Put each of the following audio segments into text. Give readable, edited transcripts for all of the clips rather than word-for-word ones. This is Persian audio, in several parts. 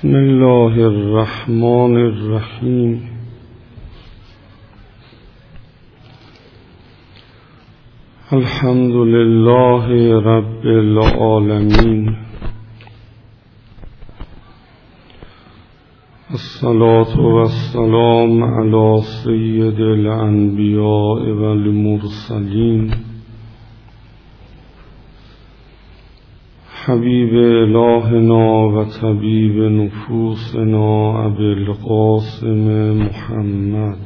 بسم الله الرحمن الرحیم. الحمد لله رب العالمین. الصلاة والسلام علی سید الانبیاء والمرسلین حبیب الهنا و طبیب نفوسنا ابی القاسم محمد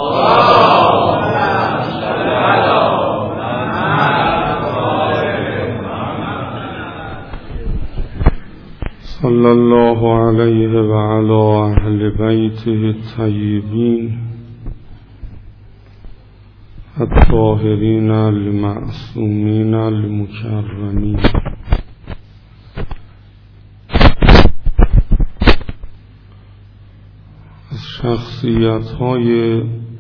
صلی الله علیه و علی اهل بیته الطیبین الطاهرین المعصومین المکرمین. از شخصیت‌های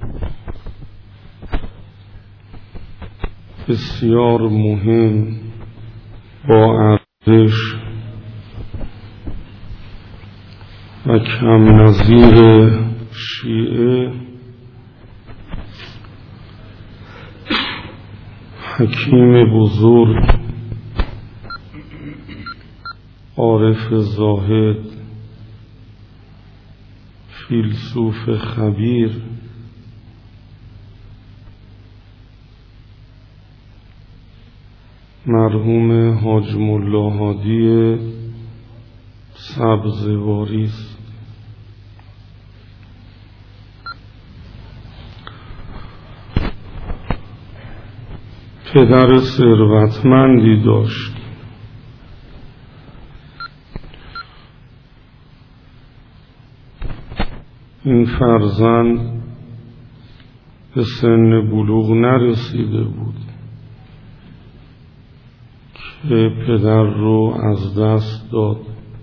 بسیار مهم با ارزش و کم نظیر شیعه حکیم بزرگ، عارف زاهد، فیلسوف خبیر، مرحوم حاج ملا هادی سبزواری است. پدر ثروتمندی داشت. این فرزند به سن بلوغ نرسیده بود که پدر رو از دست داد.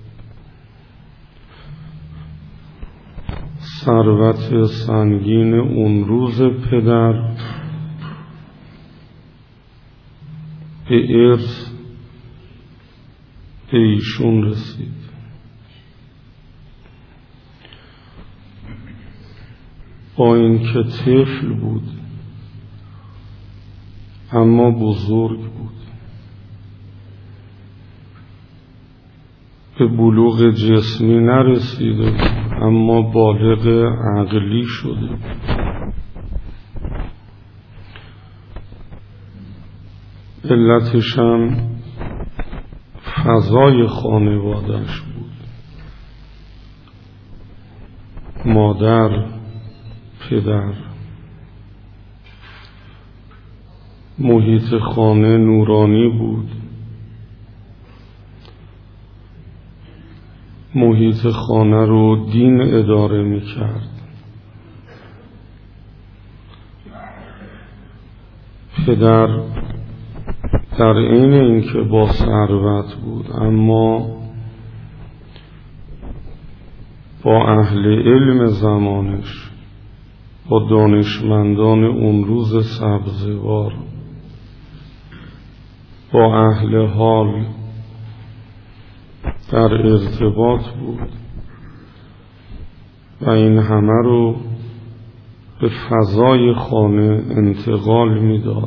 ثروت سنگین اون روز پدر به ارث به ایشون رسید. با اینکه طفل بود اما بزرگ بود، به بلوغ جسمی نرسیده بود اما بالغ عقلی شده بود. علتش هم فضای خانواده‌اش بود. مادر، پدر، محیط خانه نورانی بود. محیط خانه رو دین اداره می کرد. پدر در عین اینکه با ثروت بود اما با اهل علم زمانش، با دانشمندان اون روز سبزوار، با اهل حال در ارتباط بود و این همه رو به فضای خانه انتقال میداد.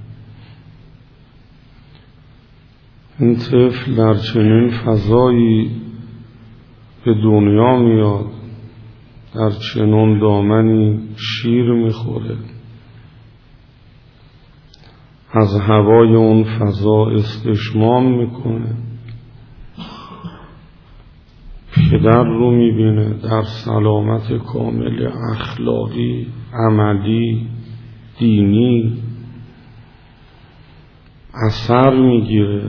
این طفل در چنین فضایی به دنیا میاد، در چنون دامنی شیر میخوره، از هوای اون فضا استشمام میکنه. پدر رو میبینه در سلامت کامل اخلاقی، عملی، دینی اثر میگیره،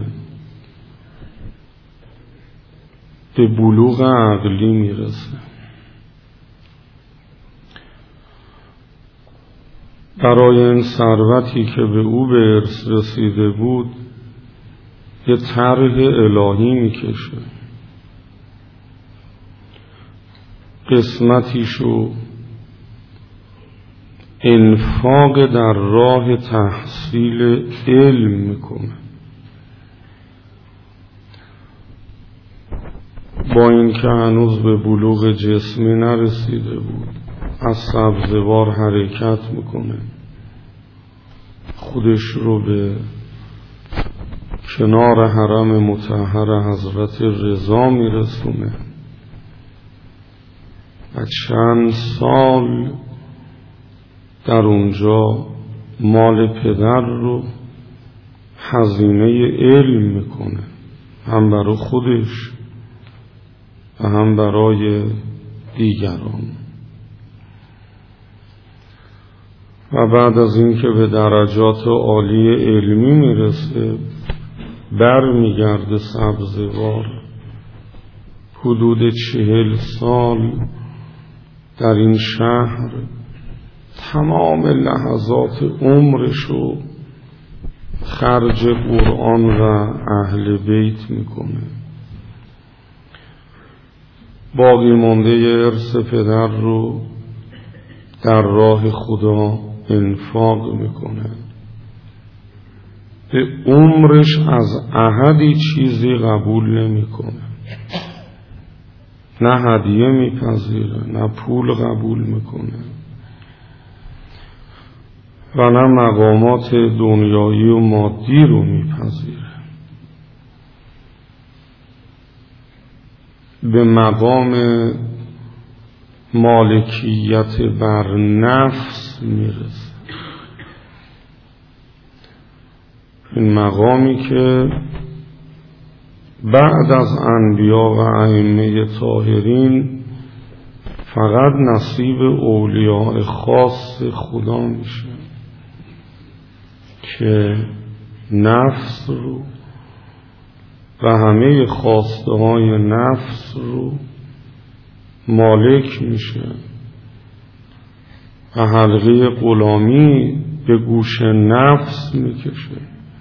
به بلوغ عقلی میرسه. برای این ثروتی که به او به ارث رسیده بود یه طرح الهی میکشه. قسمتیشو انفاق در راه تحصیل علم میکنه. با این که هنوز به بلوغ جسمی نرسیده بود از سبزوار حرکت میکنه، خودش رو به کنار حرم مطهر حضرت رضا میرسونه و چند سال در اونجا مال پدر رو هزینه علم میکنه، هم برای خودش و هم برای دیگران. و بعد از اینکه به درجات عالی علمی میرسه بر میگرده سبزوار. حدود 40 سال در این شهر تمام لحظات عمرشو خرج قرآن و اهل بیت میکنه. باقی مانده ارث پدر رو در راه خدا انفاق میکنه. به عمرش از احدی چیزی قبول نمیکنه، نه هدیه میپذیره، نه پول قبول میکنه و نه مقامات دنیایی و مادی رو میپذیره. به مقام مالکیت بر نفس میرسه، این مقامی که بعد از انبیا و ائمه طاهرین فقط نصیب اولیاء خاص خدا میشه که نفس رو و همه خواسته های نفس رو مالک میشه و حلقه غلامی به گوش نفس میکشه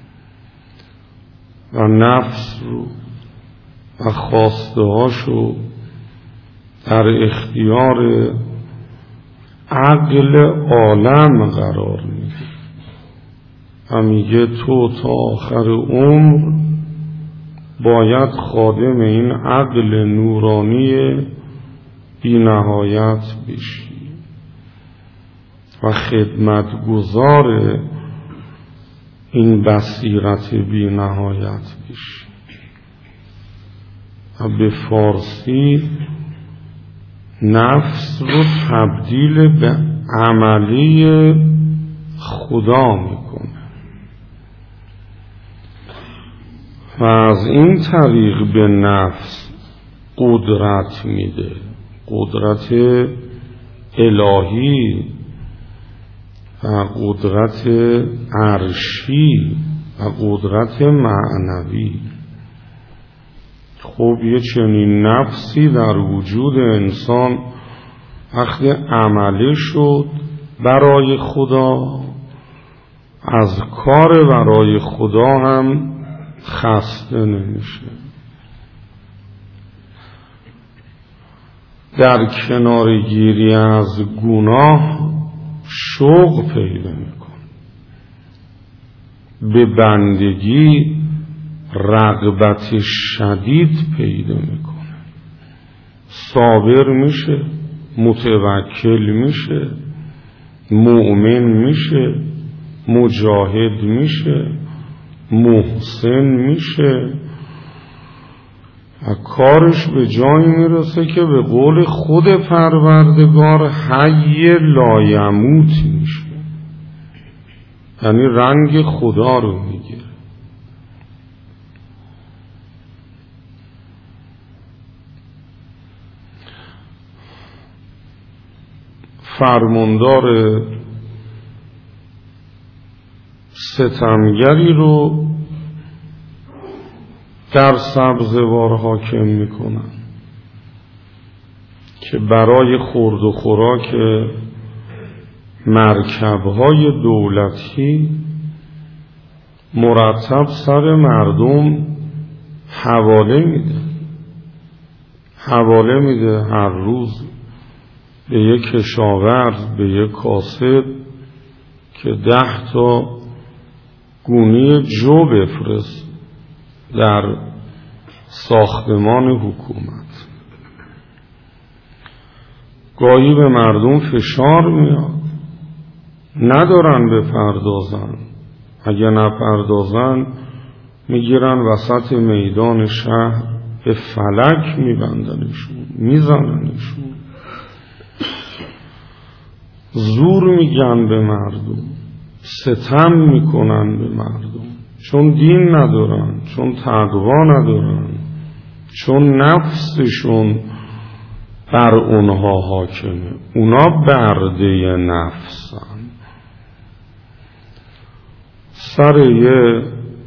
و نفس رو و خواسته هاشو در اختیار عقل عالم قرار میده و میگه تو تا آخر عمر باید خادم این عقل نورانی بی نهایت بشی و خدمتگزار این بصیرت بی نهایت بشی. و به فارسی نفس رو تبدیل به عملی خدا میکنه و از این طریق به نفس قدرت میده، قدرت الهی و قدرت عرشی و قدرت معنوی. خب یه چنین نفسی در وجود انسان وقتی عملی شد برای خدا، از کار برای خدا هم خسته نمیشه، در کنارگیری از گناه شوق پیدا میکنه، به بندگی رغبت شدید پیدا میکنه، صابر میشه، متوکل میشه، مؤمن میشه، مجاهد میشه، محسن میشه و کارش به جایی میرسه که به قول خود پروردگار حی لایموت میشه، یعنی رنگ خدا رو میگیره. فرماندار ستمگری رو در سبزوار حاکم میکنن که برای خورد و خوراک مرکب‌های دولتی مرتب سر مردم حواله میده هر روز به یک کشاورز، به یک کاسب که 10 گونی جو بفرست در ساختمان حکومت. گاهی به مردم فشار میاد، ندارن بپردازن، اگه نپردازن میگیرن وسط میدان شهر به فلک میبندنشون، میزننشون، زور میگن به مردم، ستم میکنن به مردم، چون دین ندارن، چون تقوا ندارن، چون نفسشون بر اونها حاکمه، اونا برده نفسن. سر یه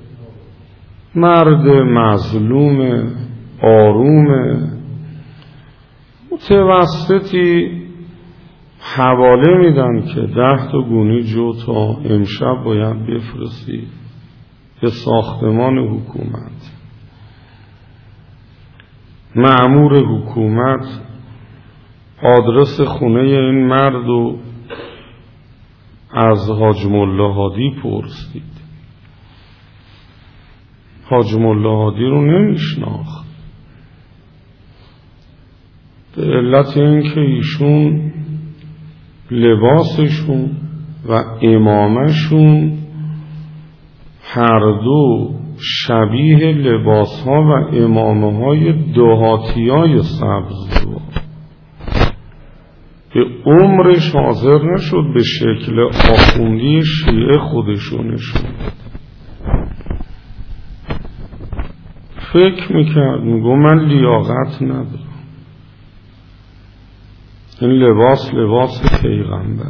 مرد مظلوم آروم متوسطی حواله میدن که 10 تا گونی جو تا امشب باید بفرستی به ساختمان حکومت. مأمور حکومت آدرس خونه این مرد رو از حاج ملا هادی پرسید. حاج ملا هادی رو نمیشناخت، به علت اینکه ایشون لباسشون و امامشون هر دو شبیه لباس ها و امامه های دهاتی های سبزوار. به عمرش حاضر نشد به شکل آخوندی شیعه خودشونشون. فکر میکرد، میگو من لیاقت ندارم، این لباس پیغمبره،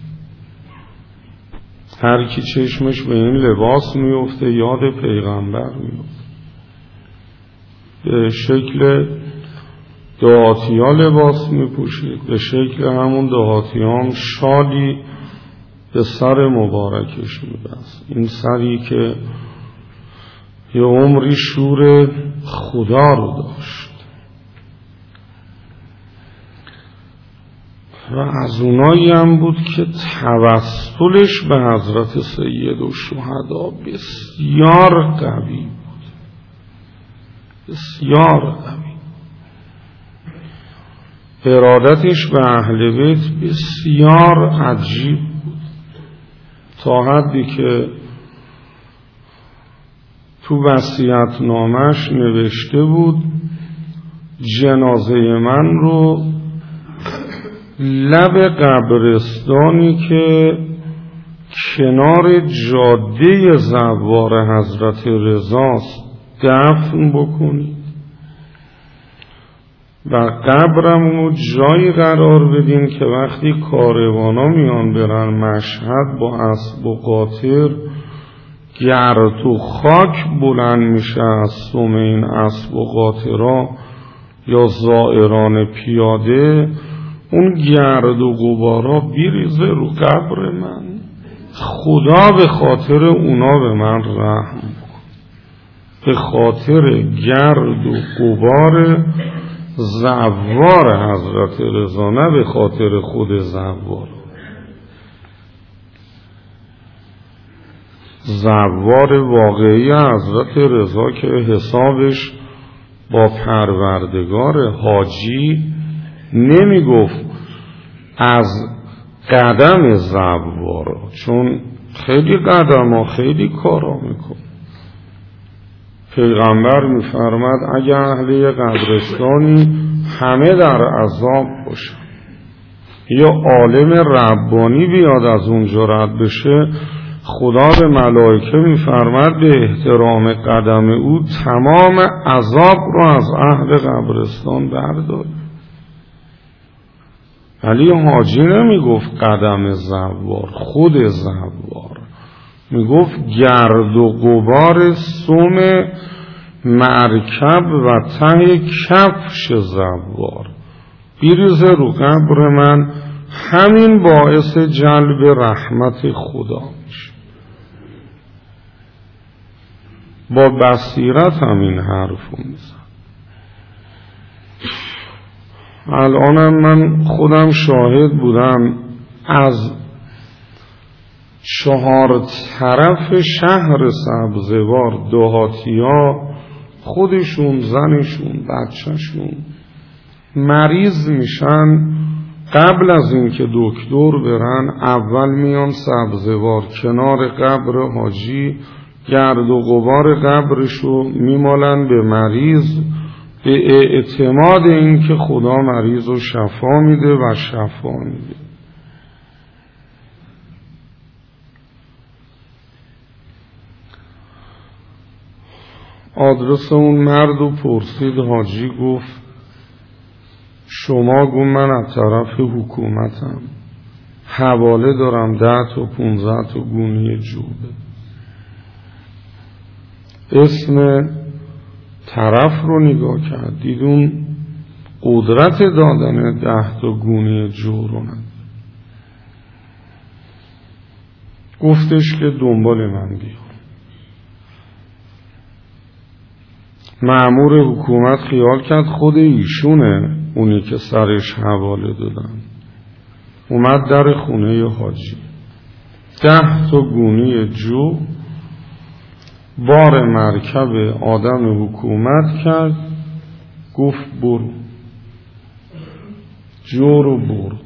هر کی چشمش به این لباس میفته یاد پیغمبر میفته. به شکل دهاتی ها لباس میپوشید، به شکل همون دهاتی هم شالی به سر مبارکش میبست. این سری که یه عمری شور خدا رو داشت و از اونایی هم بود که توسلش به حضرت سید الشهدا بسیار قوی بود، بسیار قوی. ارادتش به اهل بیت بسیار عجیب بود، تا حدی که تو وصیت‌نامه‌اش نوشته بود جنازه من رو لب قبرستانی که کنار جاده زوار حضرت رضاست دفن بکنید و قبرمو جایی قرار بدین که وقتی کاروانا میان برن مشهد با اسب و قاطر گرد و خاک بلند میشه از سم این اسب و قاطرها یا زائران پیاده، اون گرد و غبارا بیریزه رو قبر من. خدا به خاطر اونا به من رحم کن، به خاطر گرد و غبار زوار حضرت رضا، نه به خاطر خود زوار. زوار واقعی حضرت رضا که حسابش با پروردگار، حاجی نمی گفت از قدم زوار، چون خیلی قدم ها خیلی کارا میکن. پیغمبر میفرماد اگه اهل قبرستانی همه در عذاب باشن، یا عالم ربانی بیاد از اونجا رد بشه، خدا به ملائکه میفرماد به احترام قدم او تمام عذاب رو از اهل قبرستان بردار. ولی حاجی نمیگفت قدم زوار، خود زوار میگفت گرد و غبار سم مرکب و ته کفش زوار بیریزه رو قبر من، همین باعث جلب رحمت خدا میشه. با بصیرت همین حرفو میزن. الانم من خودم شاهد بودم، از 4 طرف شهر سبزوار دهاتی‌ها خودشون، زنشون، بچهشون مریض میشن، قبل از اینکه دکتر برن اول میان سبزوار کنار قبر حاجی گرد و غبار قبرشو میمالن به مریض، به اعتماد اینکه خدا مریض رو شفا میده و شفا میده. آدرس اون مرد رو پرسید، حاجی گفت شما؟ گفت من از طرف حکومتم، حواله دارم 10 تا 15 تا گونی جوبه. اسم طرف رو نگاه کرد، دید اون قدرت دادن 10 تا گونی جو رو نداره. گفتش که دنبال من بیا. مأمور حکومت خیال کرد خود ایشونه اونی که سرش حواله دادن. اومد در خونه حاجی، 10 تا گونی جو بار مرکب آدم حکومت کرد، گفت برو. جو رو برد.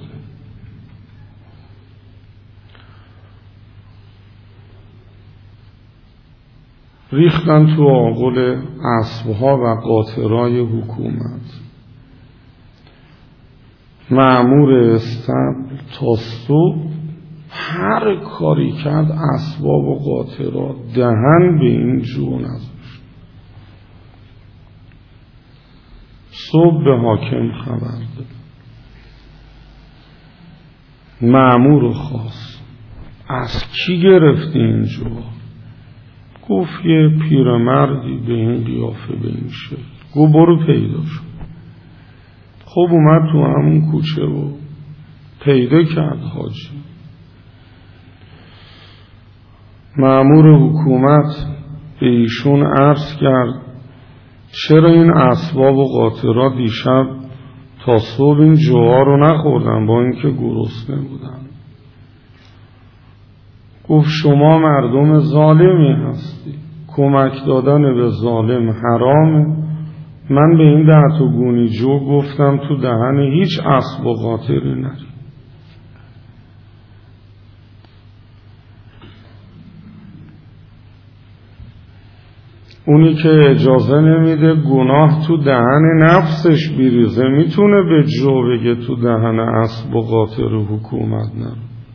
ریختن تو آغل اسبها و قاطرای حکومت. مأمور استبل تا صبح هر کاری کرد اسباب و قاطرات دهن به این جو نذاشت. صبح به حاکم خبر داد. مأمور خواست از کی گرفتی این جو؟ گفت یه پیرمردی به این قیافه به این شکل. گفت برو پیدا شد. خب اومد تو همون کوچه و پیدا کرد حاجی. مأمور حکومت به ایشون عرض کرد چرا این اسباب و قاطرات دیشب تا صبح این جوها رو نخوردن با اینکه گرسنه بودن؟ گفت شما مردم ظالمی هستی، کمک دادن به ظالم حرامه. من به این 10 تا گونی جو گفتم تو دهن هیچ اسب و قاطری نری. اونی که اجازه نمیده گناه تو دهن نفسش بریزه میتونه به جو بگه تو دهن اسب و قاطر حکومت نره.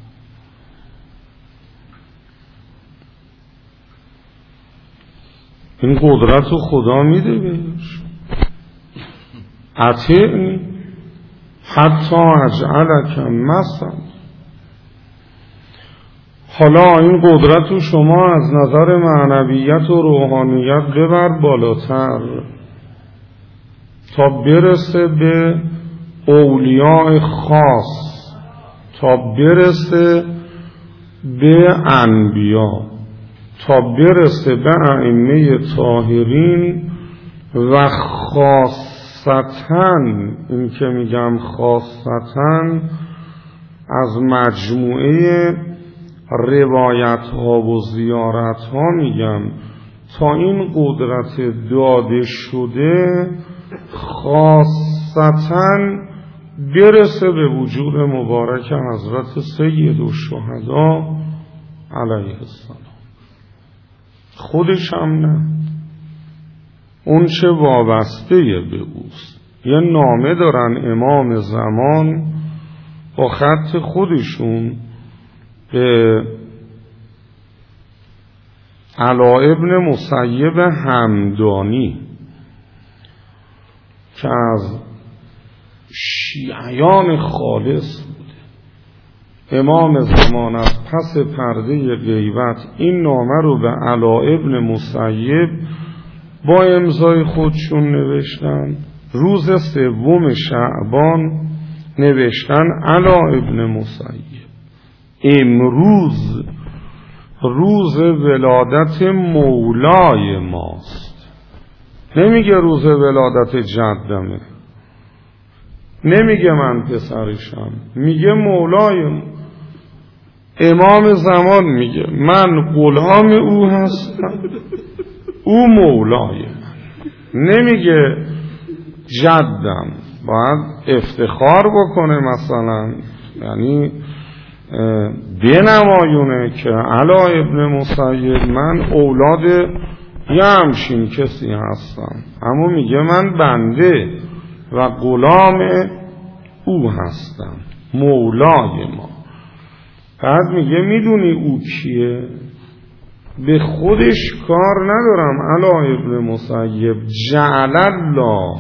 این قدرت رو خدا میده بهش. اطیعنی حتی اجعلک مثلا. حالا این قدرت رو شما از نظر معنویت و روحانیت ببر بالاتر تا برسه به اولیاء خاص، تا برسه به انبیا، تا برسه به ائمه طاهرین و خاصتاً، این که میگم خاصتاً از مجموعه روایت ها و زیارت ها میگم، تا این قدرت داده شده خاصتاً برسه به وجود مبارک حضرت سید الشهدا علیه السلام. خودش هم نه، اون چه وابسته به اوست. یه نامه دارن امام زمان با خط خودشون به علا ابن مسیب همدانی که از شیعیان خالص بوده. امام زمان از پس پرده غیبت این نامه رو به علا ابن مسیب با امضای خودشون نوشتن. روز 3 شعبان نوشتن علا ابن مسیب امروز روز ولادت مولای ماست. نمیگه روز ولادت جدمه، نمیگه من پسرشم، میگه مولای. امام زمان میگه من غلام او هستم، او مولای من. نمیگه جدم، باید افتخار بکنه مثلا، یعنی بنمایونه که علا ابن مسیب من اولاد یه همچین کسی هستم، اما میگه من بنده و غلام او هستم، مولای ما. بعد میگه میدونی او کیه؟ به خودش کار ندارم علا ابن مسیب، جعل الله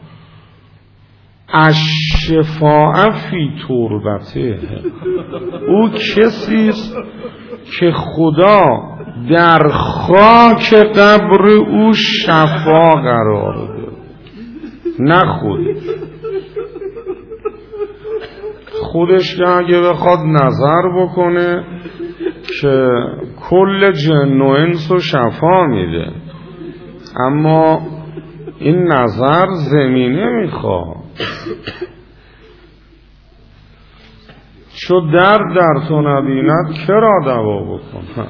الشفاء فی تربته، او کسیست که خدا در خاک قبر او شفا قرار ده، نه خودش که اگه بخواد نظر بکنه که کل جن و انس و شفا میده، اما این نظر زمینه میخواد. چو در تو نبیند کرا دوا بکن.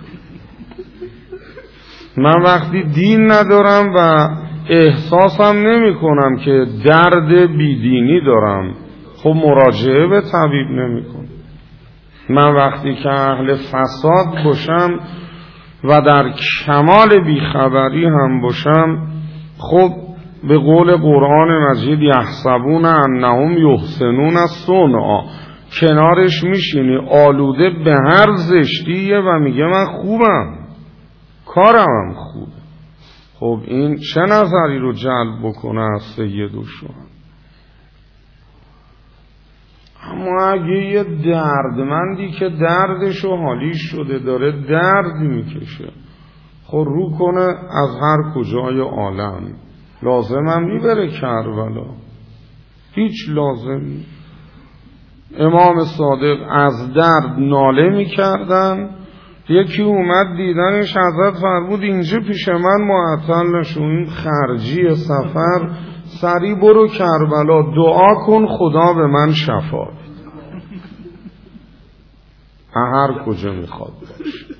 من وقتی دین ندارم و احساسم نمی کنم که درد بیدینی دارم، خب مراجعه به طبیب نمی کنم. من وقتی که اهل فساد باشم و در کمال بیخبری هم باشم، خب به قول قرآن مجید یحسبون انهم یحسنون الصنع، کنارش میشینی آلوده به هر زشتیه و میگه من خوبم، کارم خوبه. خب این چه نظری رو جلب بکنه از سید و شوهر؟ اما اگه یه دردمندی که دردش و حالیش شده داره درد میکشه، خب رو کنه از هر کجای عالم، لازمم میبره کربلا، هیچ لازم. امام صادق از درد ناله میکردن، یکی اومد دیدنش، حضرت فرمود اینجا پیش من معطل نشو، این خرجی سفر، سری برو کربلا دعا کن خدا به من شفا بده. هر کجا میخواد باشه.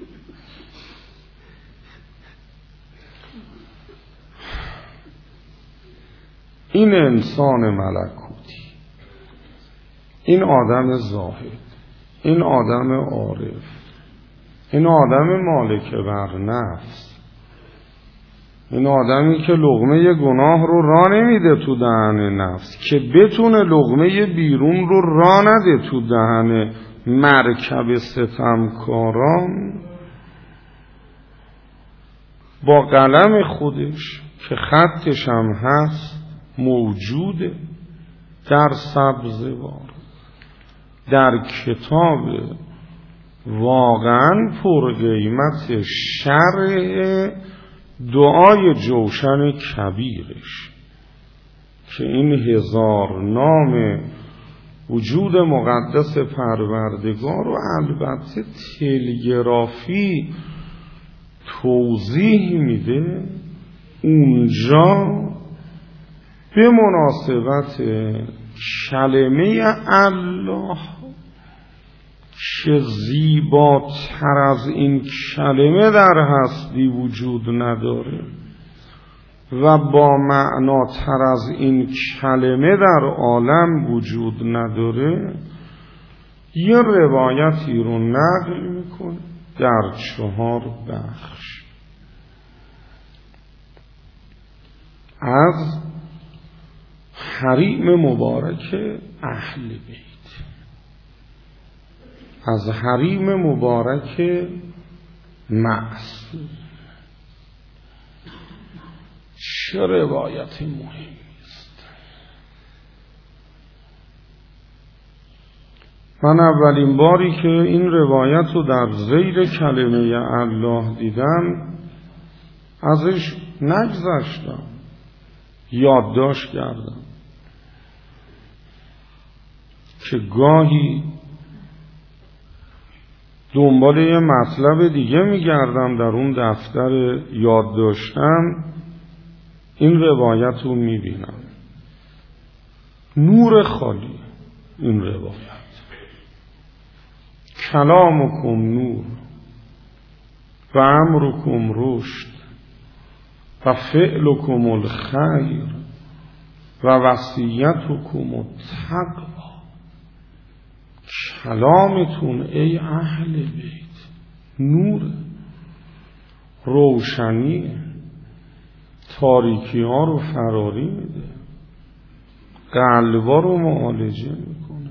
این انسان ملکوتی، این آدم زاهد، این آدم عارف، این آدم مالک بر نفس، این آدمی که لقمه گناه رو راه نمیده تو دهن نفس، که بتونه لقمه بیرون رو راه نده تو دهن مرکب ستمکاران، با قلم خودش که خطش هم هست موجوده در سبزوار، در کتاب واقعا پرقیمت شرح دعای جوشن کبیرش، که این 1000 نام وجود مقدس پروردگار رو البته تلگرافی توضیح میده. اونجا به مناسبت کلمه الله که زیباتر از این کلمه در هستی وجود نداره و با معناتر از این کلمه در عالم وجود نداره، یه روایتی رو نقل میکنه در 4 بخش از حریم مبارک اهل بیت، از حریم مبارک معصوم. چه روایت مهمی است. من اولین باری که این روایت رو در ذیل کلمه الله دیدم ازش نگذشتم، یادداشت کردم که گاهی دنبال یه مطلب دیگه میگردم، در اون دفتر یادداشتم این روایت رو میبینم. نور خالی این روایت، کلامکم نور و امرکم رشد و فعلکم الخیر و وصیتکم التقوی. کلامتون ای اهل بیت نور، روشنی، تاریکی ها رو فراری میده، قلبا رو معالجه میکنه.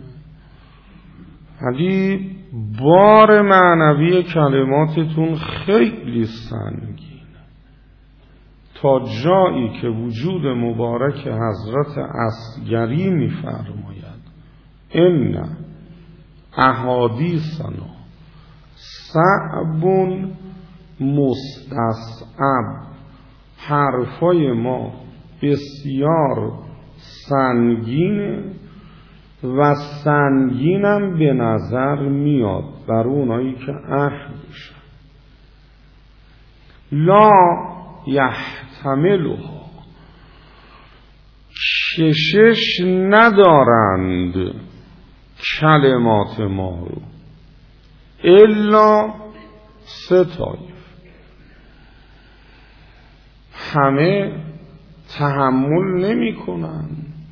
ولی بار معنوی کلماتتون خیلی سنگینه، تا جایی که وجود مبارک حضرت اصغری میفرماید ان احادیثنا صعب مستصعب، حرفای ما بسیار سنگینه و سنگینم به نظر میاد بر اونایی که اهل بشن. لا یحتملها، کشش ندارند کلمات ما رو الا سه طایف. همه تحمل نمی کنن،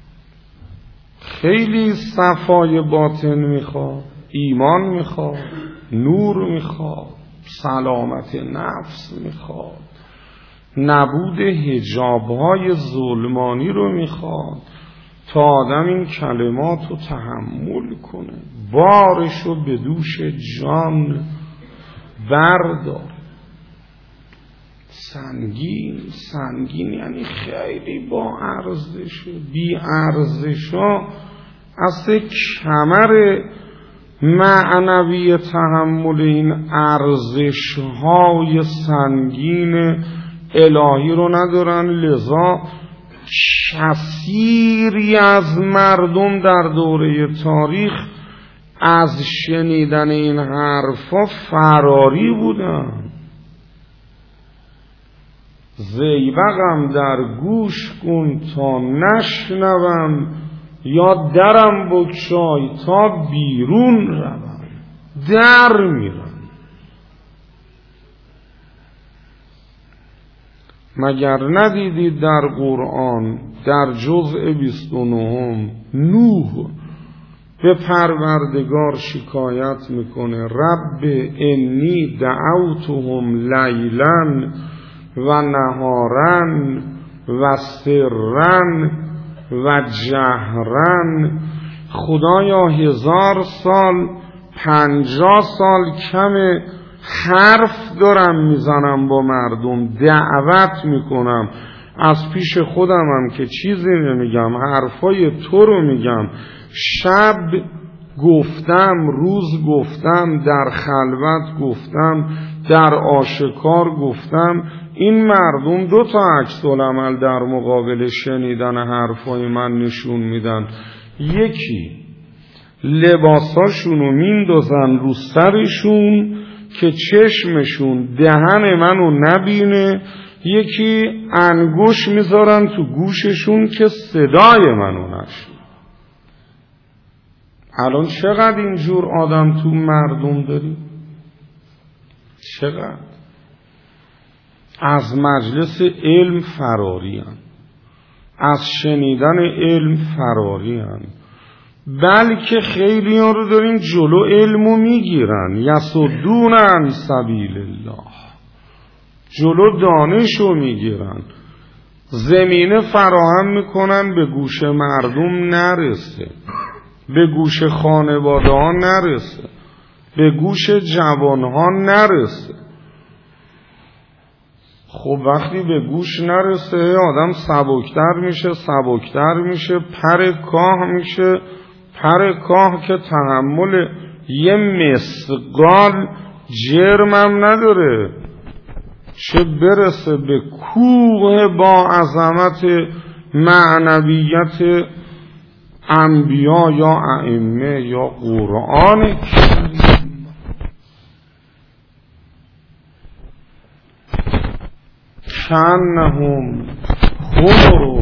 خیلی صفای باطن میخواد، ایمان میخواد، نور میخواد، سلامت نفس میخواد، نبود حجابهای ظلمانی رو میخواد تا آدم این کلمات رو تحمل کنه، بارش رو به دوش جان بردار. سنگین یعنی خیلی با ارزشه، بی ارزشا اصلا کمر معنوی تحمل این ارزشهای سنگین الهی رو ندارن. لذا کثیری از مردم در دوره تاریخ از شنیدن این حرفا فراری بودن. زیبقم در گوش کن تا نشنوم، یا درم بگشای تا بیرون روم. در میرن. مگر ندیدید در قرآن در جزء 29 نوح به پروردگار شکایت میکنه رب انی دعوتهم لیلا و نهارن و سرن و جهرن. خدایا 1000 سال 50 سال کم حرف دارم میزنم با مردم، دعوت میکنم، از پیش خودم هم که چیزی نمیگم، حرفای تو رو میگم، شب گفتم، روز گفتم، در خلوت گفتم، در آشکار گفتم. این مردم 2 عکس العمل در مقابل شنیدن حرفای من نشون میدن. یکی لباساشونو میندازن رو سرشون که چشمشون دهن منو نبینه، یکی انگوش میذارن تو گوششون که صدای منو نشنوه. الان چقدر اینجور آدم تو مردم داریم؟ چقدر از مجلس علم فراری هن، از شنیدن علم فراری هن، بلکه خیلی ها رو داریم جلو علمو میگیرن، یصدون عن سبیل الله، جلو دانشو میگیرن، زمینه فراهم میکنن به گوش مردم نرسه، به گوش خانواده ها نرسه، به گوش جوان ها نرسه. خب وقتی به گوش نرسه آدم سبکتر میشه، پر کاه میشه، پر کاه که تحمل یه مسقال جرمم نداره، چه برسه به کوه با عظمت معنویت انبیا یا ائمه یا قرآن کریم. کأنهم حمر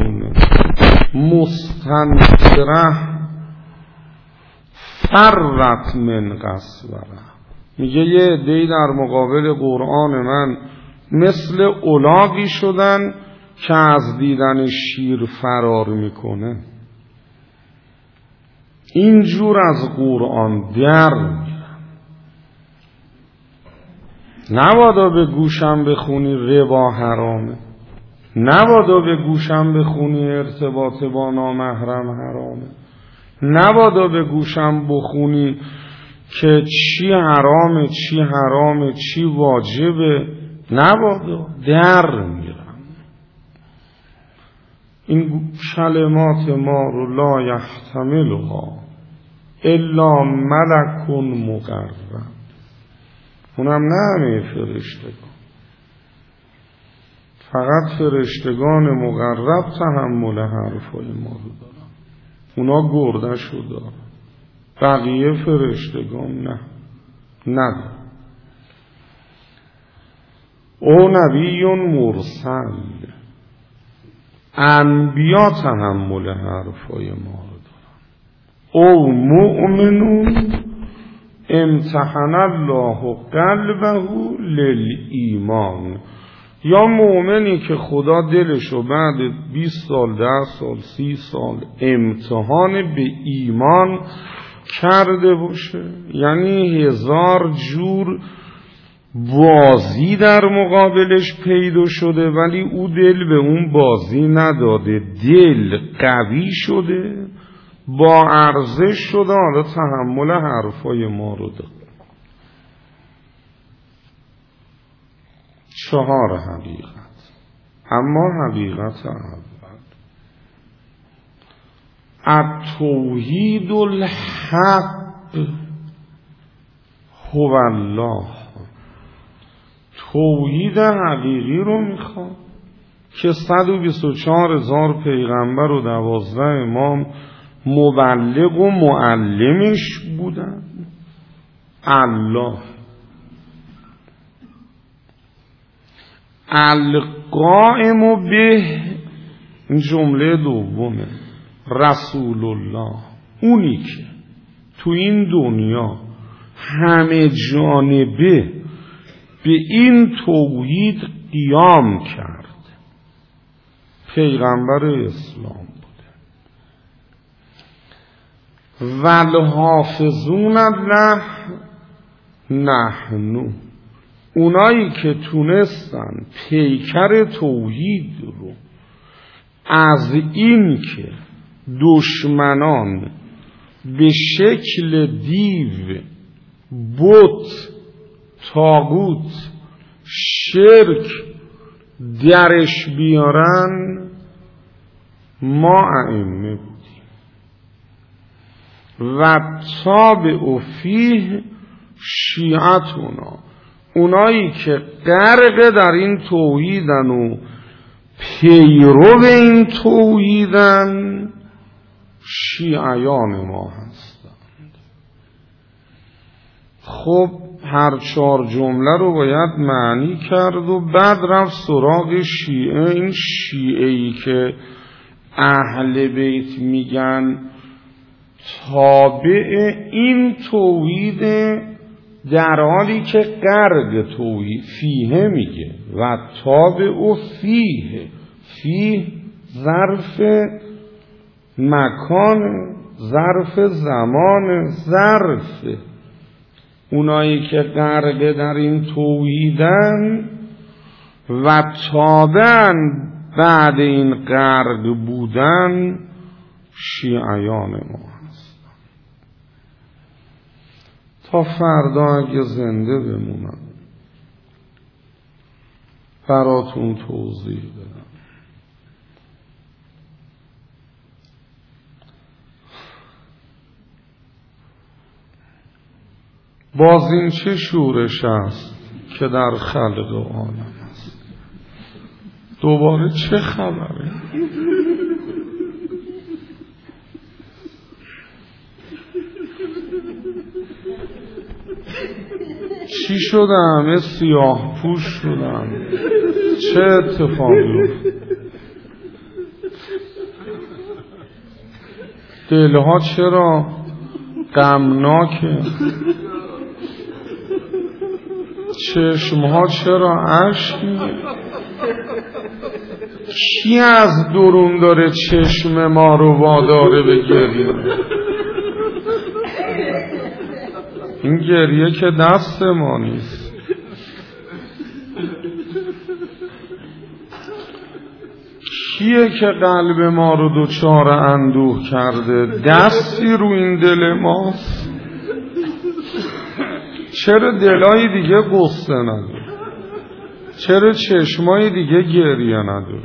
مستنفره فرت من قسوره. میگه یه عده‌ای در مقابل قرآن من مثل الاغی شدن که از دیدن شیر فرار میکنه. اینجور از قرآن در میرم. نبادا به گوشم بخونی ربا حرامه، نبادا به گوشم بخونی ارتباط با نامحرم حرامه، نبادا به گوشم بخونی که چی حرامه چی حرامه چی واجبه. نبادا. در میرم. این کلمات ما رو لا یحتملها الا ملک مقرب. اونم نه همه فرشتگان، فقط فرشتگان مقرب تحمل حرفای ما رو دارن، اونا گردشو دارن، بقیه فرشتگان نه. او نبی مرسل، انبیا تحمل حرفای ما رو دارن. او مؤمنون امتحن الله قلبه للایمان، یا مؤمنی که خدا دلشو بعد 20 سال 10 سال 30 سال امتحان به ایمان کرده باشه. یعنی 1000 جور بازی در مقابلش پیدا شده ولی او دل به اون بازی نداده، دل قوی شده، با ارزش شده، حالا تحمل حرفای ما رو داره. 4 حقیقت. اما حقیقت اول التوحید الحق هو الله. توحید حقیقی رو میخواد که 124,000 پیغمبر و 12 امام مبلغ و معلمش بودن. الله القائم به، این جمله دومه، رسول الله، اونی که تو این دنیا همه جانبه به این توحید قیام کرد، پیغمبر اسلام بوده. والحافظون له نحن، اونایی که تونستن پیکر توحید رو از این که دشمنان به شکل دیو، بت، طاغوت، شرک درش بیارن، ما ائمه بودیم. و تابع فیه شیعتنا، اونایی که غرق در این توحیدن و پیرو این توحیدن شیعیان ما هستند. خب هر 4 جمله رو باید معنی کرد و بعد رفت سراغ شیعه. این شیعه‌ای که اهل بیت میگن تابع این توحید، در حالی که غرق توحید فیه میگه و تابع فیه. فیه ظرف مکان، ظرف زمان، ظرف اونایی که غرق در این توحیدن و تابعن بعد این غرق بودن شیعیان ما هست. تا فردا اگه زنده بمونم براتون توضیح بدم. باز این چه شورش است که در خلق عالم است؟ دوباره چه خبره؟ چی شده همه سیاه پوش شدن؟ چه اتفاقی افتاد؟ دلها چرا غمناکه؟ چشمها چرا اشک می‌ریزه؟ کی از درون داره چشم ما رو واداره به گریه؟ این گریه که دست ما نیست. کیه که قلب ما رو دچار اندوه کرده؟ دستی رو این دل ماست؟ چرا دلای دیگه قصه نداره؟ چرا چشمای دیگه گریه نداره؟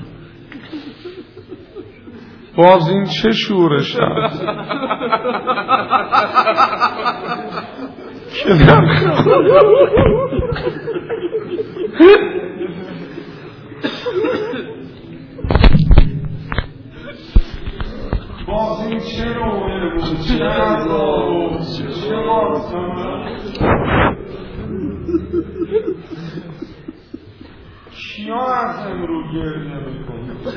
باز این چه شورش هست که باز این چه روحه بود، چه عذاب بود، چه مارسانه؟ کیا از امرو گریه میکنه؟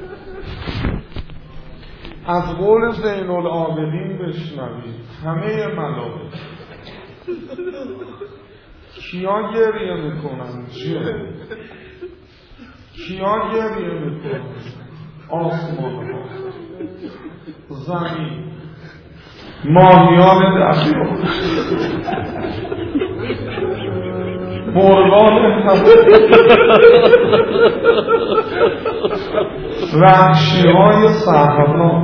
از قول زین العابدین بشنوید همه ملائکه کیا گریه میکنن؟ کیا گریه میکنن؟ آسمان ها، زمین، ماهیان دریا، مرغان وحشی‌های صحرا.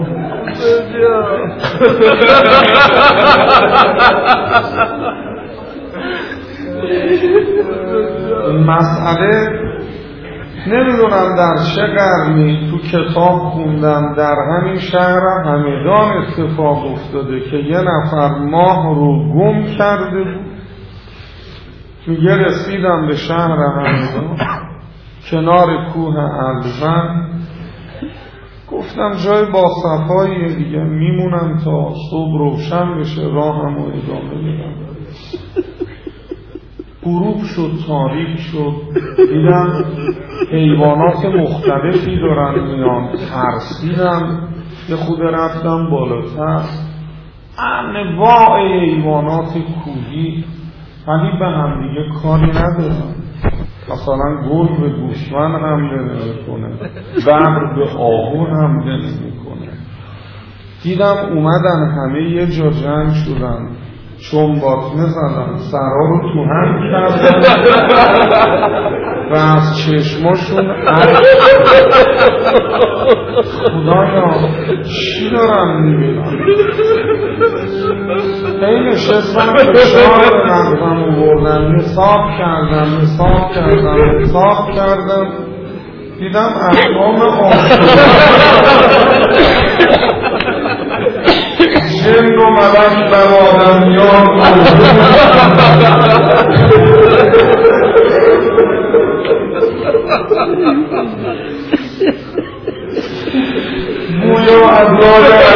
مسئله نمیدونم در چه قرنی تو کتاب خوندم در همین شهر همدان اتفاق افتاده که یه نفر ماه رو گم کرده بود. میگه رسیدم به شهر همدان کنار کوه الوند، گفتم جای با صفایی دیگه میمونم تا صبح روشن بشه راهم رو ادامه بدم. غروب شد، تاریک شد، دیدم حیوانات مختلفی دارن میان، ترسیدم یه خود رفتم بالاتر، انواع حیوانات کوهی ولی به هم دیگه کاری ندارن. مثلا گرگ به گوسفند حمله نمیکنه، ببر به آهو حمله نمیکنه. دیدم اومدن همه یه جا جمع شدن، چون باطمه زدن، سرها رو تو هم کردن و از چشماشون خدایا چی دارم میبینم؟ این نشستم فشار مغزم آوردم، حساب کردم، دیدم اقوام جن و ملک بر آدمیان گویا از راه